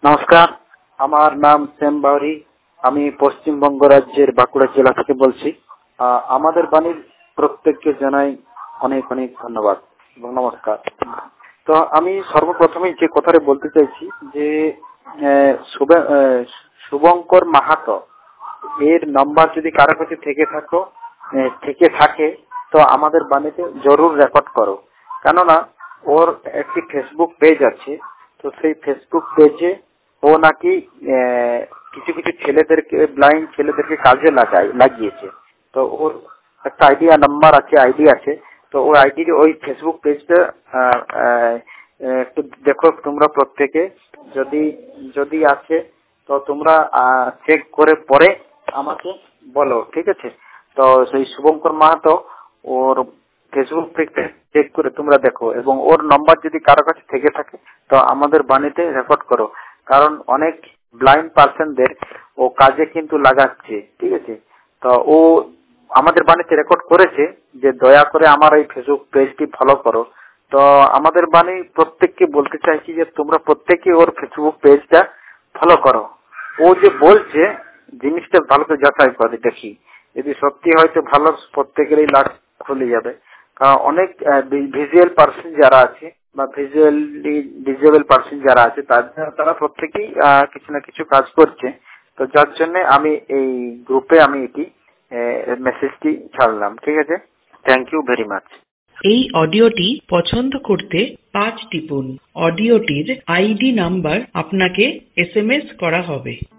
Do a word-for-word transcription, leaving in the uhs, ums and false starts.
নমস্কার, আমার নাম শ্যাম বাউরি। আমি পশ্চিমবঙ্গ রাজ্যের বাঁকুড়া জেলা থেকে বলছি। আহ, আমাদের বাণীর প্রত্যেককে জানাই অনেক অনেক ধন্যবাদ এবং নমস্কার। তো আমি সর্বপ্রথমেই যে কথাটা বলতে চাইছি যে আহ, শুভে- আহ, শুভঙ্কর মাহাতো এর নাম্বার যদি কারো কাছে থেকে থাকো আহ, থেকে থাকে তো আমাদের বাণীতে জরুর রেকর্ড করো। কেননা ওর একটি ফেসবুক পেজ আছে, তো সেই ফেসবুক পেজে ও নাকি আহ, কিছু কিছু ছেলেদেরকে, ব্লাইন্ড ছেলেদেরকে কাজে লাগায় লাগিয়েছে। তো ওর একটা আইডিয়া নাম্বার আছে, আইডি আছে। তো ওই আইডি ওই ফেসবুক পেজটা একটু দেখো তোমরা প্রত্যেকে, যদি যদি আছে তো তোমরা চেক করে পরে আমাকে বলো, ঠিক আছে? তো সেই শুভঙ্কর মাহাতো ওর ফেসবুক পেজটা চেক করে তোমরা দেখো এবং ওর নাম্বার যদি কারো কাছে থেকে থাকে তো আমাদের বাণীতে রেকর্ড করো। কারণ অনেক ব্লাইন্ড পার্সনদের ও কাজে কিন্তু লাগাচ্ছে, ঠিক আছে? তো ও আমাদের বাণীতে রেকর্ড করেছে যে দয়া করে আমার এই ফেসবুক পেজটি ফলো করো। তো আমাদের বাণী প্রত্যেককে বলতে চাইছি যে তোমরা প্রত্যেকে ওর ফেসবুক পেজটা ফলো করো। ও যে বলছে জিনিসটা ভালো করে যাচাই করে দেখি, যদি সত্যি হয়তো ভালো, প্রত্যেকেরই লাখ খুলে যাবে। কারণ অনেক ভিজুয়াল পার্সন যারা আছে বা ভিজুয়ালি ডিজেবল পার্সন যারা আছে তারা তারা প্রত্যেকেই কিছু না কিছু কাজ করছে। তো যার জন্য আমি এই গ্রুপে আমি এটি মেসেজটি ছাড়লাম, ঠিক আছে? Thank you very much. এই অডিওটি পছন্দ করতে পাঁচ টিপুন। অডিওটির আইডি নাম্বার আপনাকে এস এম এস করা হবে।